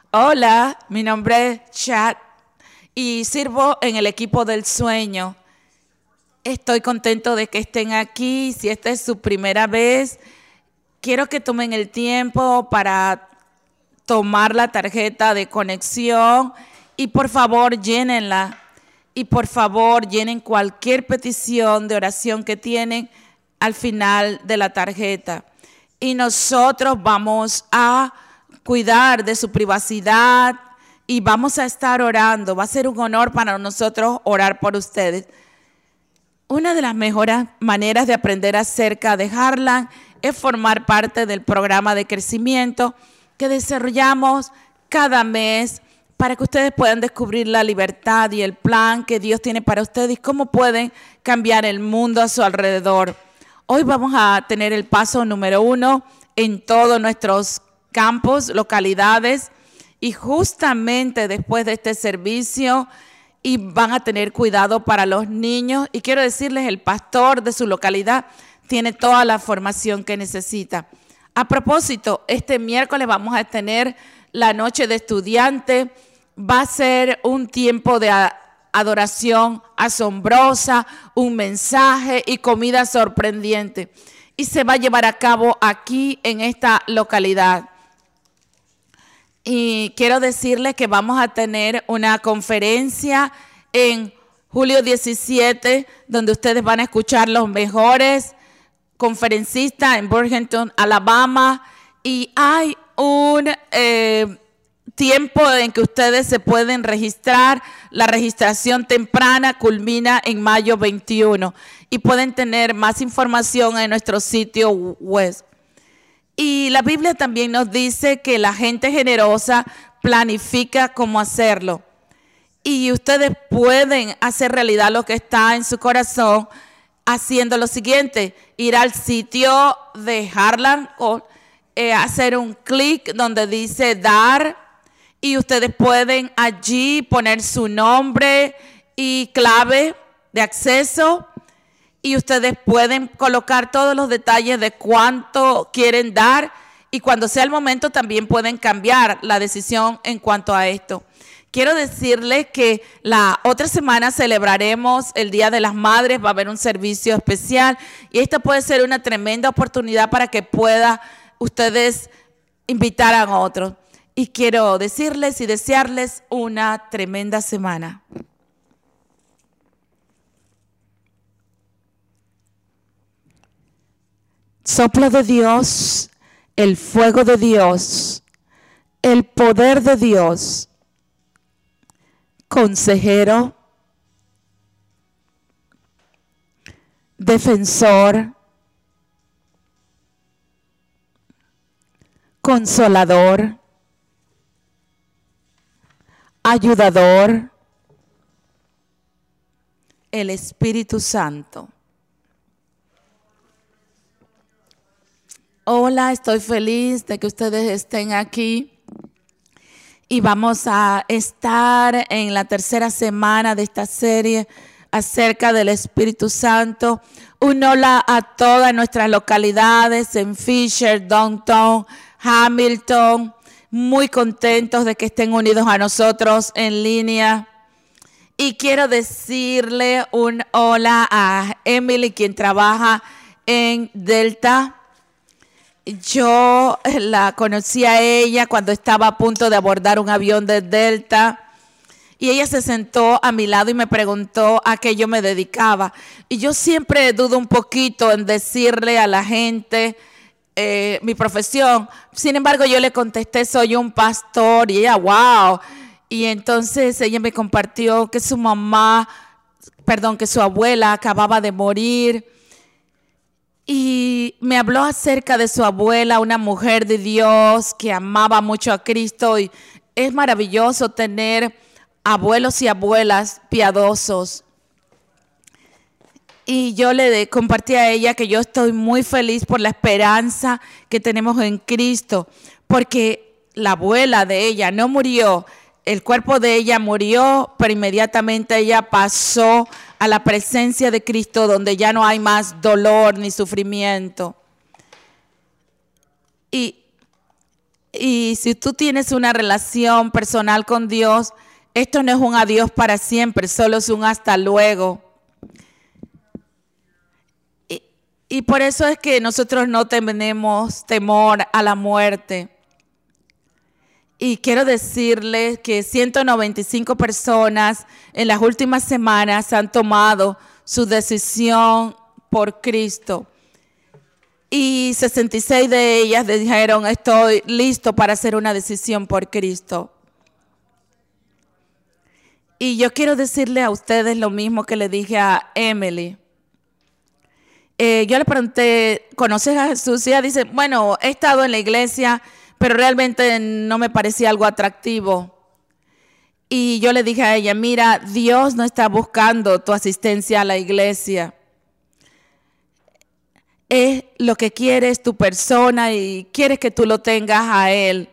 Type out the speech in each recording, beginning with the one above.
Hola, mi nombre es Chad y sirvo en el equipo del sueño. Estoy contento de que estén aquí. Si esta es su primera vez, quiero que tomen el tiempo para tomar la tarjeta de conexión y por favor llénenla. Y por favor llenen cualquier petición de oración que tienen al final de la tarjeta. Y nosotros vamos a cuidar de su privacidad y vamos a estar orando. Va a ser un honor para nosotros orar por ustedes. Una de las mejores maneras de aprender acerca de Heartland es formar parte del programa de crecimiento que desarrollamos cada mes para que ustedes puedan descubrir la libertad y el plan que Dios tiene para ustedes y cómo pueden cambiar el mundo a su alrededor. Hoy vamos a tener el paso número 1 en todos nuestros campos, localidades, y justamente después de este servicio y van a tener cuidado para los niños. Y quiero decirles, el pastor de su localidad tiene toda la formación que necesita. A propósito, este miércoles vamos a tener la noche de estudiante. Va a ser un tiempo de adoración asombrosa, un mensaje y comida sorprendente. Y se va a llevar a cabo aquí en esta localidad. Y quiero decirles que vamos a tener una conferencia en julio 17, donde ustedes van a escuchar los mejores conferencistas en Burlington, Alabama. Y hay un tiempo en que ustedes se pueden registrar. La registración temprana culmina en mayo 21 y pueden tener más información en nuestro sitio web. Y la Biblia también nos dice que la gente generosa planifica cómo hacerlo. Y ustedes pueden hacer realidad lo que está en su corazón haciendo lo siguiente: ir al sitio de Heartland o hacer un clic donde dice dar, y ustedes pueden allí poner su nombre y clave de acceso. Y ustedes pueden colocar todos los detalles de cuánto quieren dar, y cuando sea el momento también pueden cambiar la decisión en cuanto a esto. Quiero decirles que la otra semana celebraremos el Día de las Madres. Va a haber un servicio especial y esta puede ser una tremenda oportunidad para que puedan ustedes invitar a otros. Y quiero decirles y desearles una tremenda semana. Soplo de Dios, el fuego de Dios, el poder de Dios, consejero, defensor, consolador, ayudador, el Espíritu Santo. Hola, estoy feliz de que ustedes estén aquí y vamos a estar en la tercera semana de esta serie acerca del Espíritu Santo. Un hola a todas nuestras localidades en Fisher, Downtown, Hamilton. Muy contentos de que estén unidos a nosotros en línea. Y quiero decirle un hola a Emily, quien trabaja en Delta. Yo la conocí a ella cuando estaba a punto de abordar un avión de Delta y ella se sentó a mi lado y me preguntó a qué yo me dedicaba. Y yo siempre dudo un poquito en decirle a la gente mi profesión. Sin embargo, yo le contesté, soy un pastor, y ella, wow. Y entonces ella me compartió que su abuela acababa de morir. Y me habló acerca de su abuela, una mujer de Dios que amaba mucho a Cristo. Y es maravilloso tener abuelos y abuelas piadosos. Y yo le compartí a ella que yo estoy muy feliz por la esperanza que tenemos en Cristo, porque la abuela de ella no murió. El cuerpo de ella murió, pero inmediatamente ella pasó a la presencia de Cristo, donde ya no hay más dolor ni sufrimiento. Y Y si tú tienes una relación personal con Dios, esto no es un adiós para siempre, solo es un hasta luego. Y por eso es que nosotros no tenemos temor a la muerte. Y quiero decirles que 195 personas en las últimas semanas han tomado su decisión por Cristo. Y 66 de ellas dijeron, estoy listo para hacer una decisión por Cristo. Y yo quiero decirle a ustedes lo mismo que le dije a Emily. Yo le pregunté, ¿conoces a Jesús? Y ella dice, bueno, he estado en la iglesia, pero realmente no me parecía algo atractivo. Y yo le dije a ella, mira, Dios no está buscando tu asistencia a la iglesia. Es lo que quiere es tu persona y quieres que tú lo tengas a Él.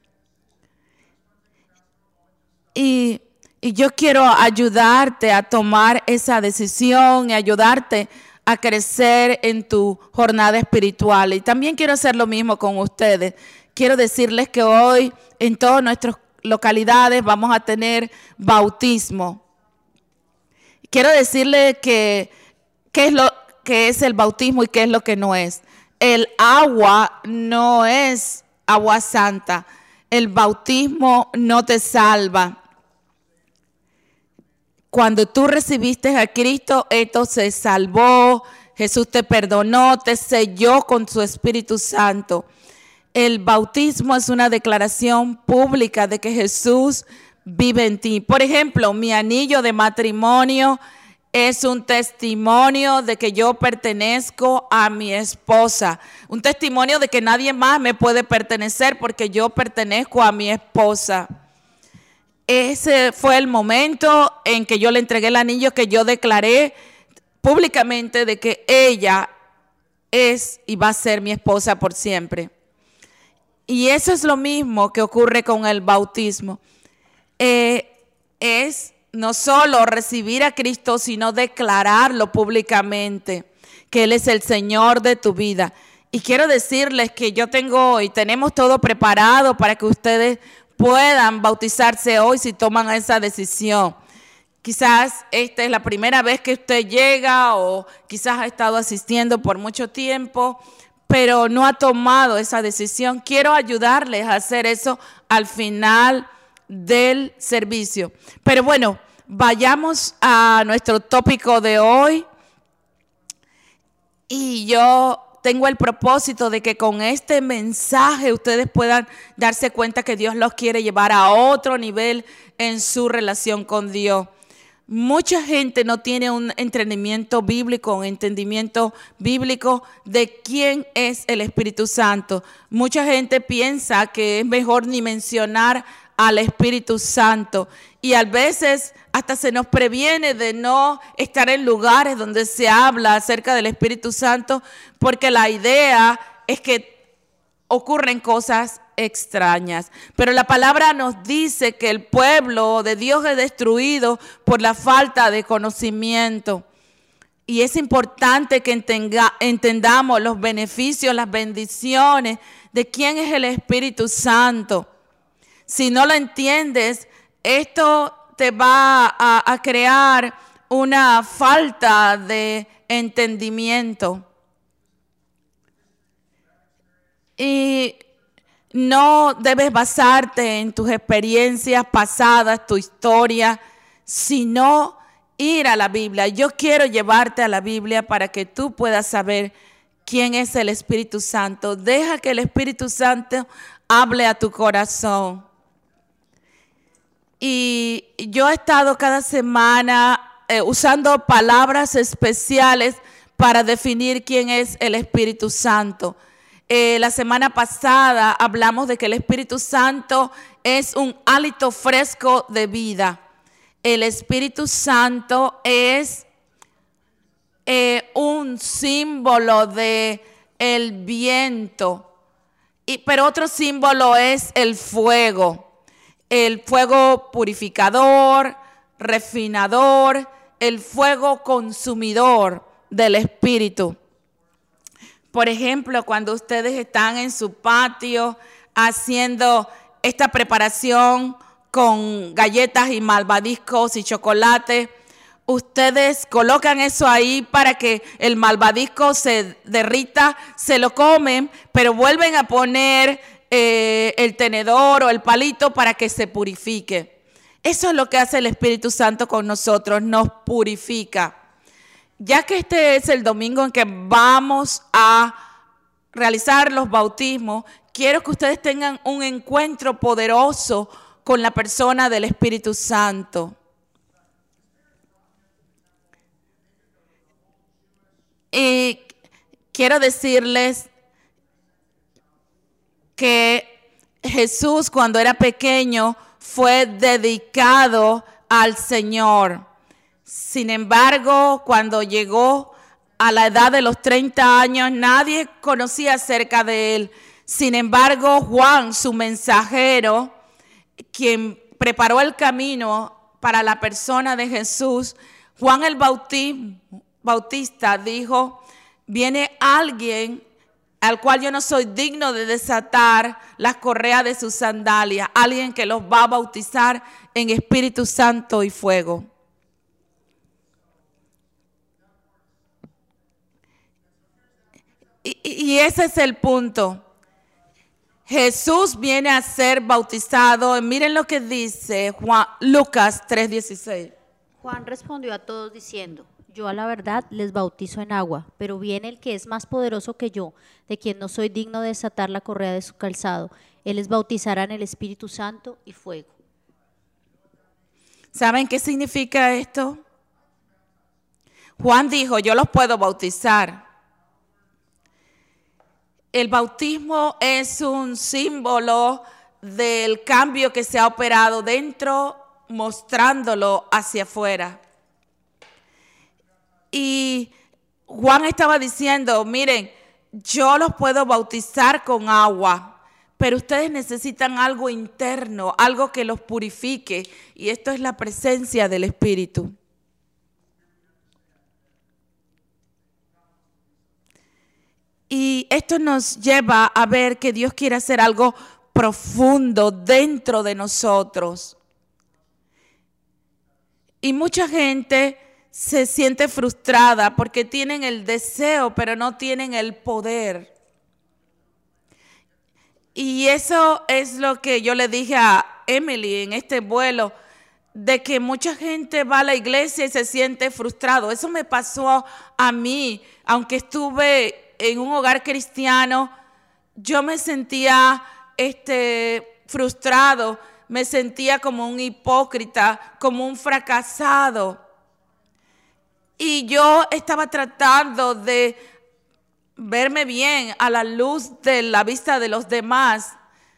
Y yo quiero ayudarte a tomar esa decisión y ayudarte a crecer en tu jornada espiritual. Y también quiero hacer lo mismo con ustedes. Quiero decirles que hoy en todas nuestras localidades vamos a tener bautismo. Quiero decirles qué es lo que es el bautismo y qué es lo que no es. El agua no es agua santa. El bautismo no te salva. Cuando tú recibiste a Cristo, esto se salvó, Jesús te perdonó, te selló con su Espíritu Santo. El bautismo es una declaración pública de que Jesús vive en ti. Por ejemplo, mi anillo de matrimonio es un testimonio de que yo pertenezco a mi esposa. Un testimonio de que nadie más me puede pertenecer porque yo pertenezco a mi esposa. Ese fue el momento en que yo le entregué el anillo, que yo declaré públicamente de que ella es y va a ser mi esposa por siempre. Y eso es lo mismo que ocurre con el bautismo. Es no solo recibir a Cristo, sino declararlo públicamente, que Él es el Señor de tu vida. Y quiero decirles que yo tengo y tenemos todo preparado para que ustedes puedan bautizarse hoy si toman esa decisión. Quizás esta es la primera vez que usted llega o quizás ha estado asistiendo por mucho tiempo, pero no ha tomado esa decisión. Quiero ayudarles a hacer eso al final del servicio. Pero bueno, vayamos a nuestro tópico de hoy. Y yo tengo el propósito de que con este mensaje ustedes puedan darse cuenta que Dios los quiere llevar a otro nivel en su relación con Dios. Mucha gente no tiene un entendimiento bíblico de quién es el Espíritu Santo. Mucha gente piensa que es mejor ni mencionar al Espíritu Santo. Y a veces hasta se nos previene de no estar en lugares donde se habla acerca del Espíritu Santo, porque la idea es que ocurren cosas extrañas. Pero la palabra nos dice que el pueblo de Dios es destruido por la falta de conocimiento. Y es importante que entendamos los beneficios, las bendiciones de quién es el Espíritu Santo. Si no lo entiendes, esto te va a crear una falta de entendimiento. Y no debes basarte en tus experiencias pasadas, tu historia, sino ir a la Biblia. Yo quiero llevarte a la Biblia para que tú puedas saber quién es el Espíritu Santo. Deja que el Espíritu Santo hable a tu corazón. Y yo he estado cada semana usando palabras especiales para definir quién es el Espíritu Santo. La semana pasada hablamos de que el Espíritu Santo es un hálito fresco de vida. El Espíritu Santo es un símbolo de el viento, pero otro símbolo es el fuego purificador, refinador, el fuego consumidor del Espíritu. Por ejemplo, cuando ustedes están en su patio haciendo esta preparación con galletas y malvadiscos y chocolate, ustedes colocan eso ahí para que el malvadisco se derrita, se lo comen, pero vuelven a poner el tenedor o el palito para que se purifique. Eso es lo que hace el Espíritu Santo con nosotros, nos purifica. Ya que este es el domingo en que vamos a realizar los bautismos, quiero que ustedes tengan un encuentro poderoso con la persona del Espíritu Santo. Y quiero decirles que Jesús, cuando era pequeño, fue dedicado al Señor. Sin embargo, cuando llegó a la edad de los 30 años, nadie conocía acerca de él. Sin embargo, Juan, su mensajero, quien preparó el camino para la persona de Jesús, Juan el Bautista dijo: viene alguien al cual yo no soy digno de desatar las correas de sus sandalias, alguien que los va a bautizar en Espíritu Santo y fuego. Y ese es el punto. Jesús viene a ser bautizado. Miren lo que dice Lucas 3:16. Juan respondió a todos diciendo: yo a la verdad les bautizo en agua, pero viene el que es más poderoso que yo, de quien no soy digno de desatar la correa de su calzado. Él les bautizará en el Espíritu Santo y fuego. ¿Saben qué significa esto? Juan dijo: yo los puedo bautizar. El bautismo es un símbolo del cambio que se ha operado dentro, mostrándolo hacia afuera. Y Juan estaba diciendo: miren, yo los puedo bautizar con agua, pero ustedes necesitan algo interno, algo que los purifique, y esto es la presencia del Espíritu. Y esto nos lleva a ver que Dios quiere hacer algo profundo dentro de nosotros. Y mucha gente se siente frustrada porque tienen el deseo, pero no tienen el poder. Y eso es lo que yo le dije a Emily en este vuelo, de que mucha gente va a la iglesia y se siente frustrado. Eso me pasó a mí, aunque estuve en un hogar cristiano, yo me sentía frustrado, me sentía como un hipócrita, como un fracasado. Y yo estaba tratando de verme bien a la luz de la vista de los demás.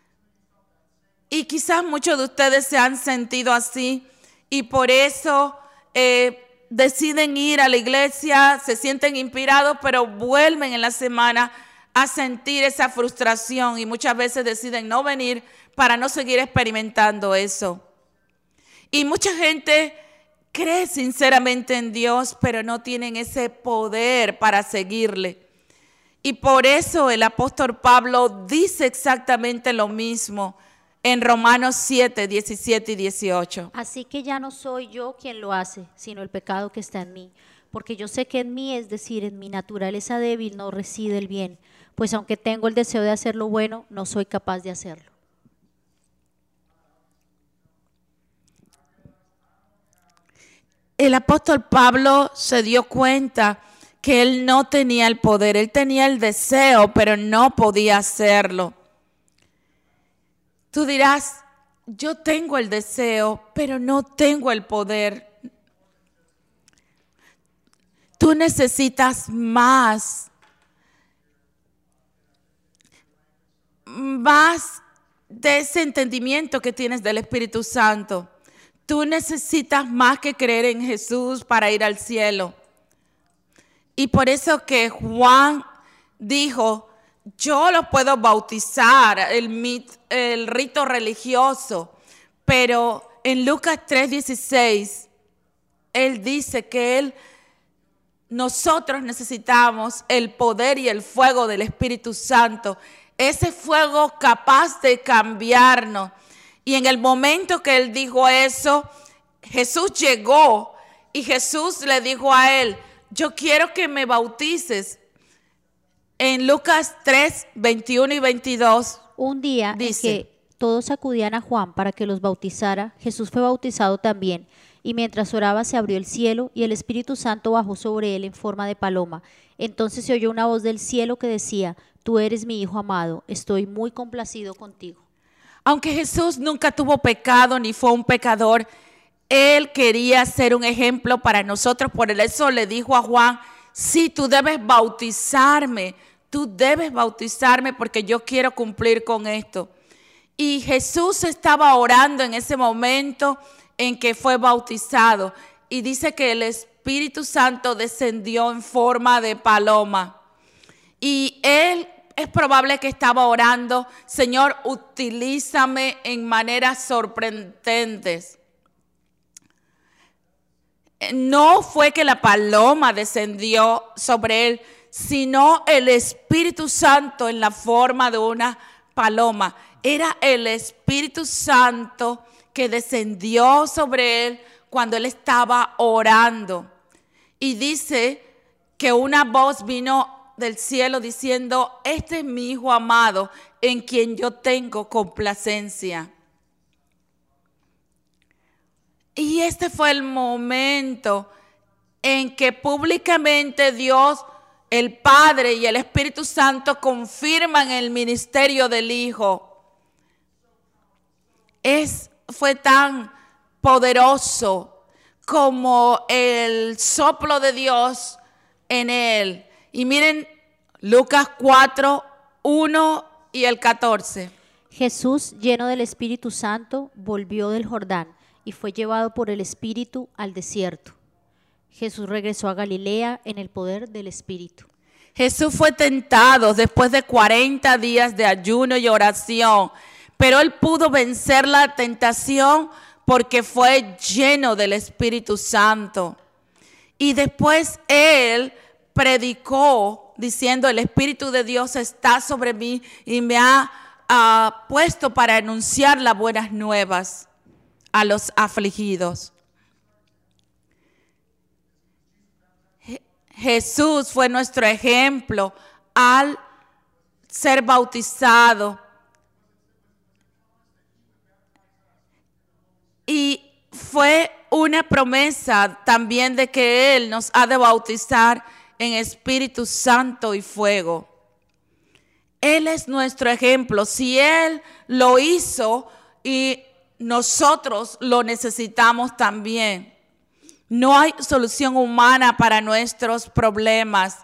Y quizás muchos de ustedes se han sentido así y por eso deciden ir a la iglesia, se sienten inspirados, pero vuelven en la semana a sentir esa frustración y muchas veces deciden no venir para no seguir experimentando eso. Y mucha gente cree sinceramente en Dios, pero no tienen ese poder para seguirle. Y por eso el apóstol Pablo dice exactamente lo mismo en Romanos 7, 17 y 18. Así que ya no soy yo quien lo hace, sino el pecado que está en mí. Porque yo sé que en mí, es decir, en mi naturaleza débil, no reside el bien. Pues aunque tengo el deseo de hacer lo bueno, no soy capaz de hacerlo. El apóstol Pablo se dio cuenta que él no tenía el poder, él tenía el deseo, pero no podía hacerlo. Tú dirás, yo tengo el deseo, pero no tengo el poder. Tú necesitas más de ese entendimiento que tienes del Espíritu Santo. Tú necesitas más que creer en Jesús para ir al cielo. Y por eso que Juan dijo, yo los puedo bautizar, el rito religioso, pero en Lucas 3:16, él dice que nosotros necesitamos el poder y el fuego del Espíritu Santo, ese fuego capaz de cambiarnos. Y en el momento que él dijo eso, Jesús llegó y Jesús le dijo a él, yo quiero que me bautices. En Lucas 3, 21 y 22 Un día dice, en que todos acudían a Juan para que los bautizara, Jesús fue bautizado también. Y mientras oraba se abrió el cielo y el Espíritu Santo bajó sobre él en forma de paloma. Entonces se oyó una voz del cielo que decía, tú eres mi Hijo amado, estoy muy complacido contigo. aunque Jesús nunca tuvo pecado ni fue un pecador, él quería ser un ejemplo para nosotros. Por eso le dijo a Juan, sí, tú debes bautizarme porque yo quiero cumplir con esto. Y Jesús estaba orando en ese momento en que fue bautizado. Y dice que el Espíritu Santo descendió en forma de paloma. Y él es probable que estaba orando, Señor, utilízame en maneras sorprendentes. No fue que la paloma descendió sobre él, sino el Espíritu Santo en la forma de una paloma. Era el Espíritu Santo que descendió sobre él cuando él estaba orando. Y dice que una voz vino del cielo diciendo, este es mi Hijo amado, en quien yo tengo complacencia. Y este fue el momento en que públicamente Dios, el Padre y el Espíritu Santo confirman el ministerio del Hijo. Fue tan poderoso como el soplo de Dios en él. Y miren Lucas 4, 1 y el 14. Jesús, lleno del Espíritu Santo, volvió del Jordán y fue llevado por el Espíritu al desierto. Jesús regresó a Galilea en el poder del Espíritu. Jesús fue tentado después de 40 días de ayuno y oración, pero él pudo vencer la tentación porque fue lleno del Espíritu Santo. Y después él predicó diciendo, el Espíritu de Dios está sobre mí y me ha puesto para anunciar las buenas nuevas a los afligidos. Jesús fue nuestro ejemplo al ser bautizado. Y fue una promesa también de que Él nos ha de bautizar en Espíritu Santo y fuego. Él es nuestro ejemplo. Si Él lo hizo y nosotros lo necesitamos también. No hay solución humana para nuestros problemas.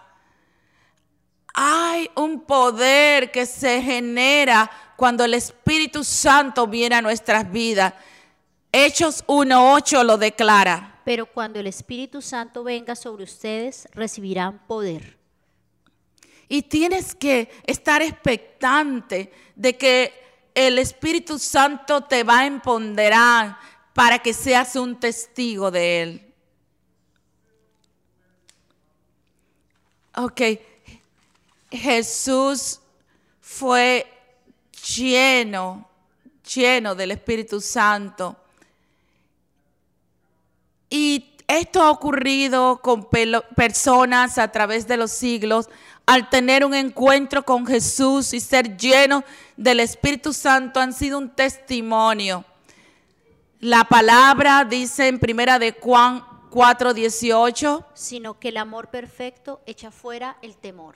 Hay un poder que se genera cuando el Espíritu Santo viene a nuestras vidas. Hechos 1:8 lo declara. Pero cuando el Espíritu Santo venga sobre ustedes, recibirán poder. Y tienes que estar expectante de que el Espíritu Santo te va a empoderar para que seas un testigo de Él. Ok, Jesús fue lleno del Espíritu Santo. Y esto ha ocurrido con personas a través de los siglos. Al tener un encuentro con Jesús y ser llenos del Espíritu Santo han sido un testimonio. La palabra dice en 1 de Juan 4:18. Sino que el amor perfecto echa fuera el temor.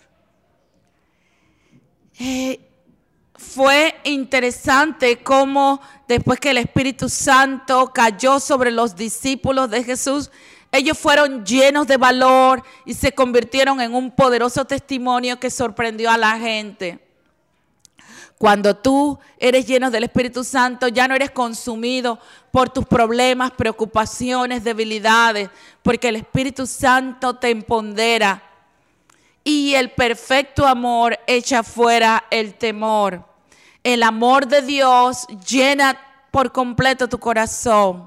Fue interesante cómo después que el Espíritu Santo cayó sobre los discípulos de Jesús, ellos fueron llenos de valor y se convirtieron en un poderoso testimonio que sorprendió a la gente. Cuando tú eres lleno del Espíritu Santo, ya no eres consumido por tus problemas, preocupaciones, debilidades, porque el Espíritu Santo te empodera. Y el perfecto amor echa fuera el temor. El amor de Dios llena por completo tu corazón.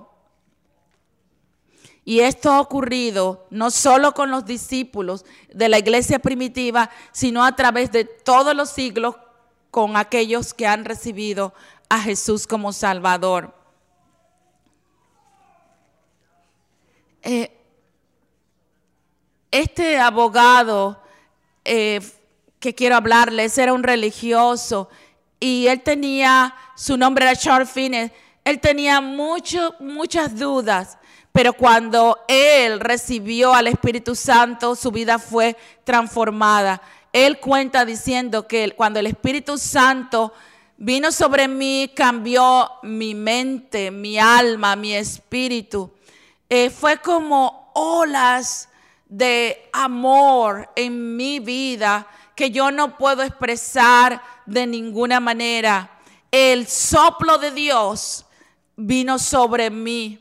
Y esto ha ocurrido no solo con los discípulos de la iglesia primitiva, sino a través de todos los siglos con aquellos que han recibido a Jesús como Salvador. Este abogado que quiero hablarles era un religioso y él tenía, su nombre era Charles Finney. Él tenía muchas dudas, pero cuando él recibió al Espíritu Santo, su vida fue transformada. Él cuenta diciendo que cuando el Espíritu Santo vino sobre mí, cambió mi mente, mi alma, mi espíritu. Fue como olas de amor en mi vida que yo no puedo expresar de ninguna manera. El soplo de Dios vino sobre mí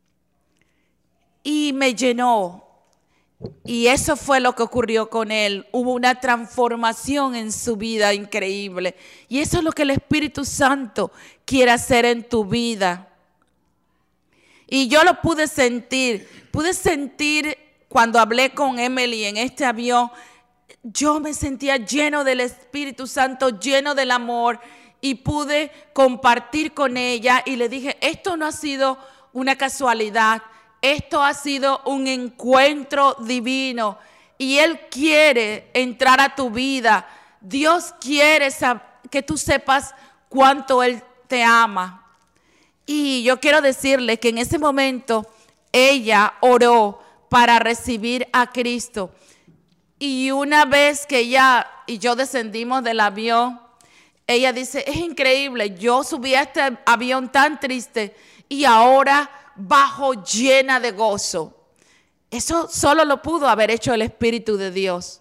y me llenó. Y eso fue lo que ocurrió con él. Hubo una transformación en su vida increíble. Y eso es lo que el Espíritu Santo quiere hacer en tu vida. Y yo lo pude sentir cuando hablé con Emily en este avión. Yo me sentía lleno del Espíritu Santo, lleno del amor, y pude compartir con ella y le dije, esto no ha sido una casualidad, esto ha sido un encuentro divino y Él quiere entrar a tu vida. Dios quiere que tú sepas cuánto Él te ama. Y yo quiero decirle que en ese momento ella oró para recibir a Cristo. Y una vez que ella y yo descendimos del avión, ella dice, es increíble, yo subí a este avión tan triste y ahora bajo llena de gozo. Eso solo lo pudo haber hecho el Espíritu de Dios.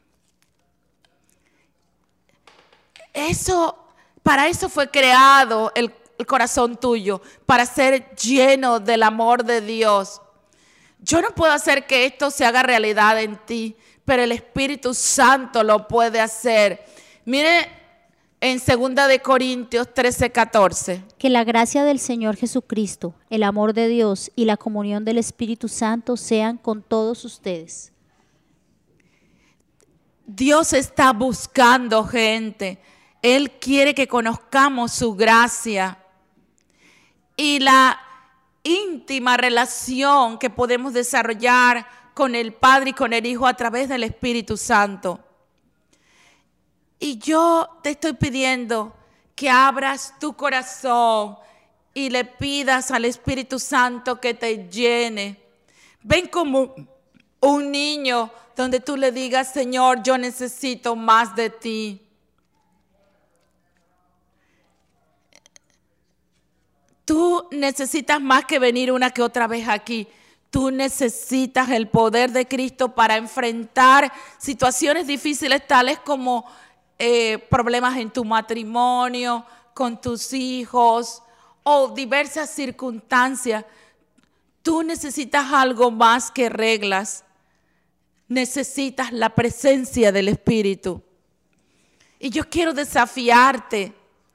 Para eso fue creado el corazón tuyo, para ser lleno del amor de Dios. Yo no puedo hacer que esto se haga realidad en ti, pero el Espíritu Santo lo puede hacer. Mire en 2 de Corintios 13:14. Que la gracia del Señor Jesucristo, el amor de Dios y la comunión del Espíritu Santo sean con todos ustedes. Dios está buscando gente. Él quiere que conozcamos su gracia y la íntima relación que podemos desarrollar con el Padre y con el Hijo a través del Espíritu Santo. Y yo te estoy pidiendo que abras tu corazón y le pidas al Espíritu Santo que te llene. Ven como un niño donde tú le digas, Señor, yo necesito más de ti. Tú necesitas más que venir una que otra vez aquí. Tú necesitas el poder de Cristo para enfrentar situaciones difíciles tales como problemas en tu matrimonio, con tus hijos o diversas circunstancias. Tú necesitas algo más que reglas. Necesitas la presencia del Espíritu. Y yo quiero desafiarte.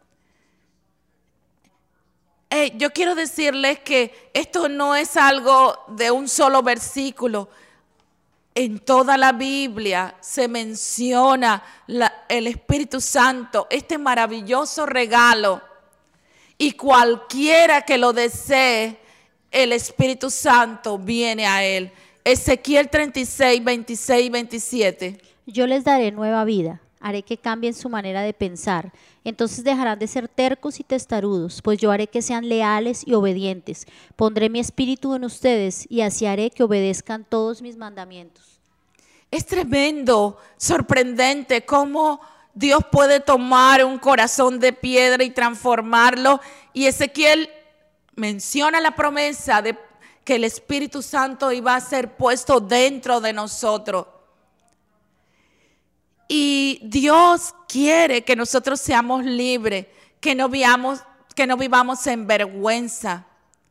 Yo quiero decirles que esto no es algo de un solo versículo. En toda la Biblia se menciona el Espíritu Santo, este maravilloso regalo. Y cualquiera que lo desee, el Espíritu Santo viene a él. Ezequiel 36, 26 y 27. Yo les daré nueva vida, haré que cambien su manera de pensar. Entonces dejarán de ser tercos y testarudos, pues yo haré que sean leales y obedientes. Pondré mi espíritu en ustedes y así haré que obedezcan todos mis mandamientos. Es tremendo, sorprendente cómo Dios puede tomar un corazón de piedra y transformarlo. Y Ezequiel menciona la promesa de que el Espíritu Santo iba a ser puesto dentro de nosotros. Y Dios quiere que nosotros seamos libres, que no vivamos en vergüenza.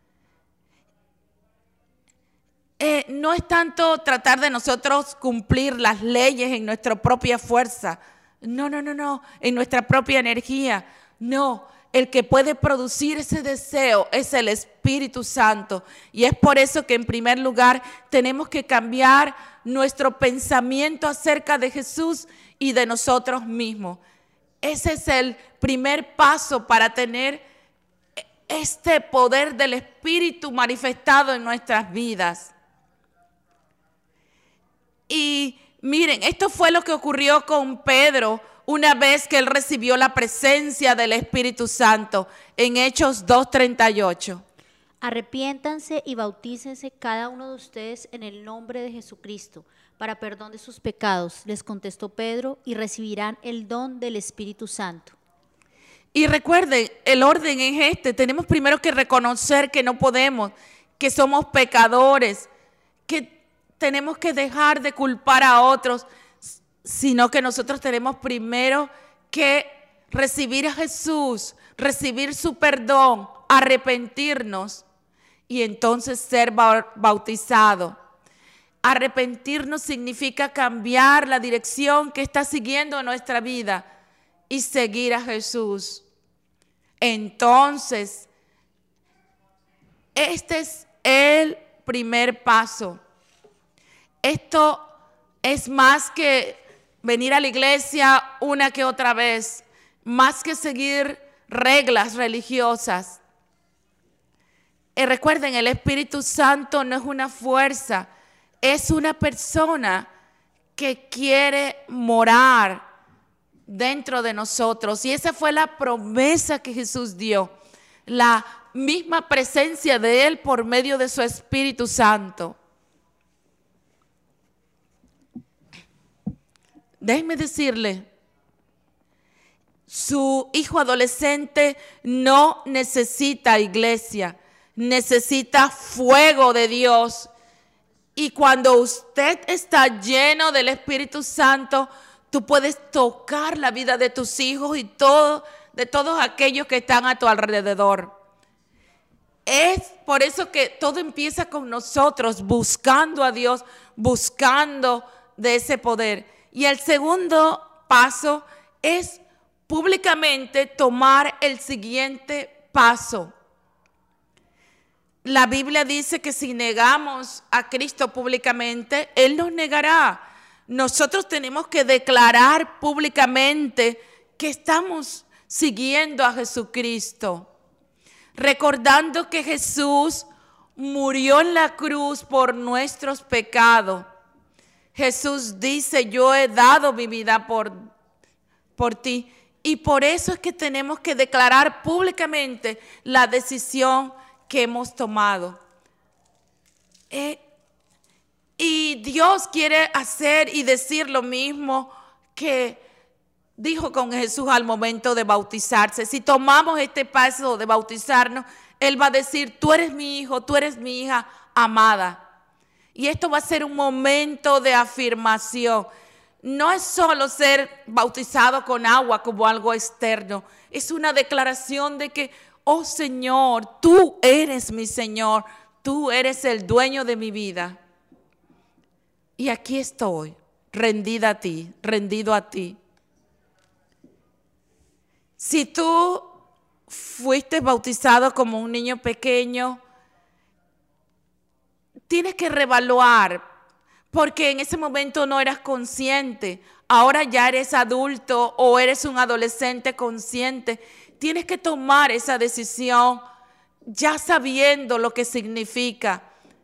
No es tanto tratar de nosotros cumplir las leyes en nuestra propia fuerza. No, en nuestra propia energía. No, el que puede producir ese deseo es el Espíritu Santo. Y es por eso que en primer lugar tenemos que cambiar nuestro pensamiento acerca de Jesús y de nosotros mismos. Ese es el primer paso para tener este poder del Espíritu manifestado en nuestras vidas. Y miren, esto fue lo que ocurrió con Pedro una vez que él recibió la presencia del Espíritu Santo en Hechos 2:38. Arrepiéntanse y bautícense cada uno de ustedes en el nombre de Jesucristo para perdón de sus pecados, les contestó Pedro, y recibirán el don del Espíritu Santo. Y recuerden, el orden es este. Tenemos primero que reconocer que no podemos, que somos pecadores, que tenemos que dejar de culpar a otros, sino que nosotros tenemos primero que recibir a Jesús, recibir su perdón, arrepentirnos y entonces ser bautizado. Arrepentirnos significa cambiar la dirección que está siguiendo nuestra vida y seguir a Jesús. Entonces, este es el primer paso. Esto es más que venir a la iglesia una que otra vez, más que seguir reglas religiosas. Recuerden, el Espíritu Santo no es una fuerza, es una persona que quiere morar dentro de nosotros. Y esa fue la promesa que Jesús dio, la misma presencia de Él por medio de su Espíritu Santo. Déjenme decirle, su hijo adolescente no necesita iglesia, necesita fuego de Dios. Y cuando usted está lleno del Espíritu Santo, tú puedes tocar la vida de tus hijos y de todos aquellos que están a tu alrededor. Es por eso que todo empieza con nosotros, buscando a Dios, buscando de ese poder. Y el segundo paso es públicamente tomar el siguiente paso. La Biblia dice que si negamos a Cristo públicamente, Él nos negará. Nosotros tenemos que declarar públicamente que estamos siguiendo a Jesucristo, recordando que Jesús murió en la cruz por nuestros pecados. Jesús dice, yo he dado mi vida por ti. Y por eso es que tenemos que declarar públicamente la decisión que hemos tomado. Y Dios quiere hacer y decir lo mismo que dijo con Jesús al momento de bautizarse. Si tomamos este paso de bautizarnos, Él va a decir, tú eres mi hijo, tú eres mi hija amada. Y esto va a ser un momento de afirmación. No es solo ser bautizado con agua como algo externo. Es una declaración de que, oh Señor, tú eres mi Señor. Tú eres el dueño de mi vida. Y aquí estoy, rendida a ti, rendido a ti. Si tú fuiste bautizado como un niño pequeño, tienes que reevaluar, porque en ese momento no eras consciente. Ahora ya eres adulto o eres un adolescente consciente. Tienes que tomar esa decisión ya sabiendo lo que significa.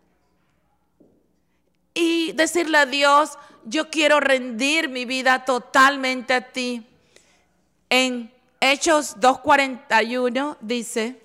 Y decirle a Dios, yo quiero rendir mi vida totalmente a ti. En Hechos 2:41 dice: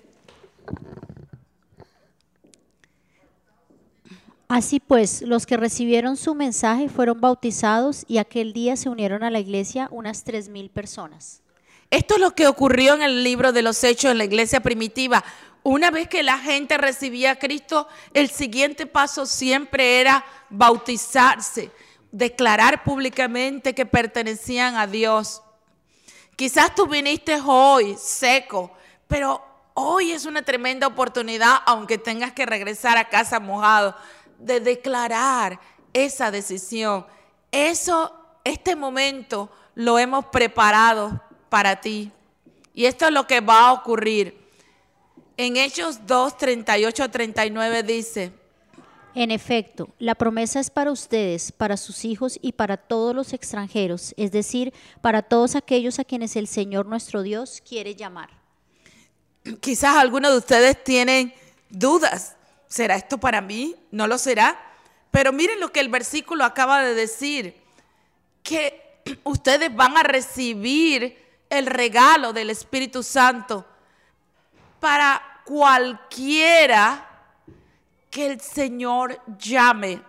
Así pues, los que recibieron su mensaje fueron bautizados y aquel día se unieron a la iglesia unas 3,000 personas. Esto es lo que ocurrió en el libro de los Hechos en la iglesia primitiva. Una vez que la gente recibía a Cristo, el siguiente paso siempre era bautizarse, declarar públicamente que pertenecían a Dios. Quizás tú viniste hoy seco, pero hoy es una tremenda oportunidad, aunque tengas que regresar a casa mojado, de declarar esa decisión. Este momento lo hemos preparado para ti. Y esto es lo que va a ocurrir. En Hechos 2:38-39 dice: En efecto, la promesa es para ustedes, para sus hijos y para todos los extranjeros, es decir, para todos aquellos a quienes el Señor nuestro Dios quiere llamar. Quizás algunos de ustedes tienen dudas. ¿Será esto para mí? ¿No lo será? Pero miren lo que el versículo acaba de decir, que ustedes van a recibir el regalo del Espíritu Santo para cualquiera que el Señor llame.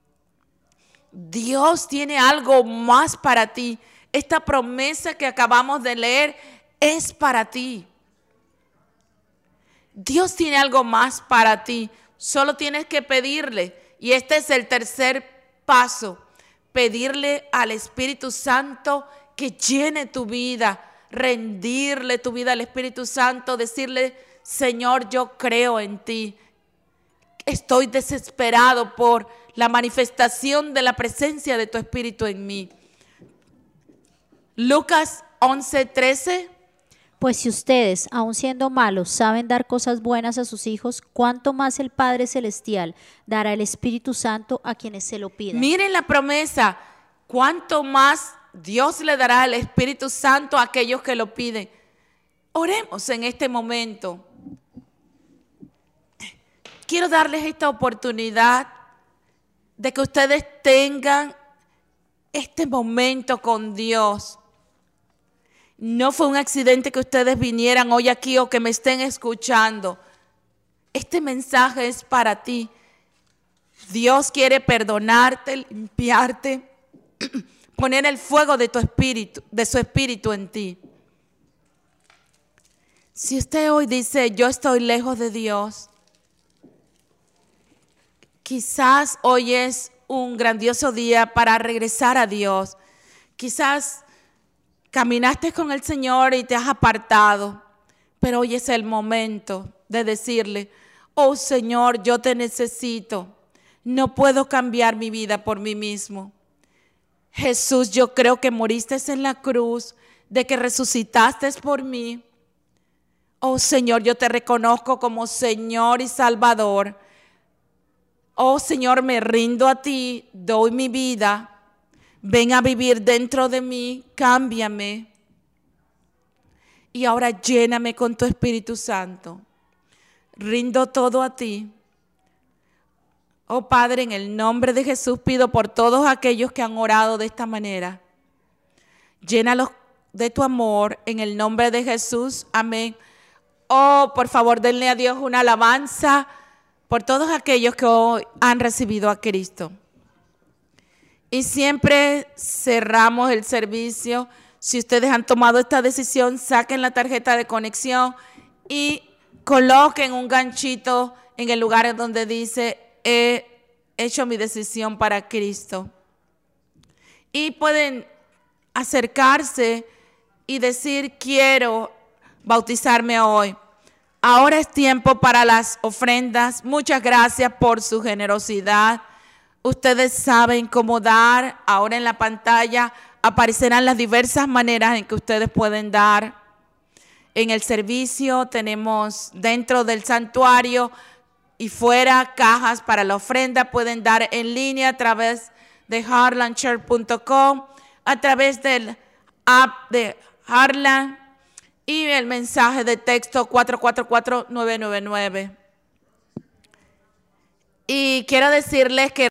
Dios tiene algo más para ti. Esta promesa que acabamos de leer es para ti. Dios tiene algo más para ti. Solo tienes que pedirle. Y este es el tercer paso. Pedirle al Espíritu Santo que llene tu vida. Rendirle tu vida al Espíritu Santo. Decirle, Señor, yo creo en ti. Estoy desesperado por la manifestación de la presencia de tu Espíritu en mí. Lucas 11:13. Pues si ustedes, aun siendo malos, saben dar cosas buenas a sus hijos, ¿cuánto más el Padre Celestial dará el Espíritu Santo a quienes se lo pidan? Miren la promesa. ¿Cuánto más Dios le dará el Espíritu Santo a aquellos que lo piden? Oremos en este momento. Quiero darles esta oportunidad de que ustedes tengan este momento con Dios. No fue un accidente que ustedes vinieran hoy aquí o que me estén escuchando. Este mensaje es para ti. Dios quiere perdonarte, limpiarte, poner el fuego de tu espíritu, de su espíritu en ti. Si usted hoy dice, yo estoy lejos de Dios, quizás hoy es un grandioso día para regresar a Dios. Quizás caminaste con el Señor y te has apartado, pero hoy es el momento de decirle, oh Señor, yo te necesito. No puedo cambiar mi vida por mí mismo. Jesús, yo creo que moriste en la cruz, de que resucitaste por mí. Oh Señor, yo te reconozco como Señor y Salvador. Oh Señor, me rindo a ti, doy mi vida, ven a vivir dentro de mí, cámbiame. Y ahora lléname con tu Espíritu Santo. Rindo todo a ti. Oh Padre, en el nombre de Jesús pido por todos aquellos que han orado de esta manera. Llénalos de tu amor en el nombre de Jesús. Amén. Oh, por favor, denle a Dios una alabanza por todos aquellos que hoy han recibido a Cristo. Y siempre cerramos el servicio. Si ustedes han tomado esta decisión, saquen la tarjeta de conexión y coloquen un ganchito en el lugar donde dice, he hecho mi decisión para Cristo. Y pueden acercarse y decir, quiero bautizarme hoy. Ahora es tiempo para las ofrendas. Muchas gracias por su generosidad. Ustedes saben cómo dar. Ahora en la pantalla aparecerán las diversas maneras en que ustedes pueden dar. En el servicio tenemos dentro del santuario y fuera cajas para la ofrenda. Pueden dar en línea a través de heartlandchurch.com, a través del app de Heartland y el mensaje de texto 444-999. Y quiero decirles que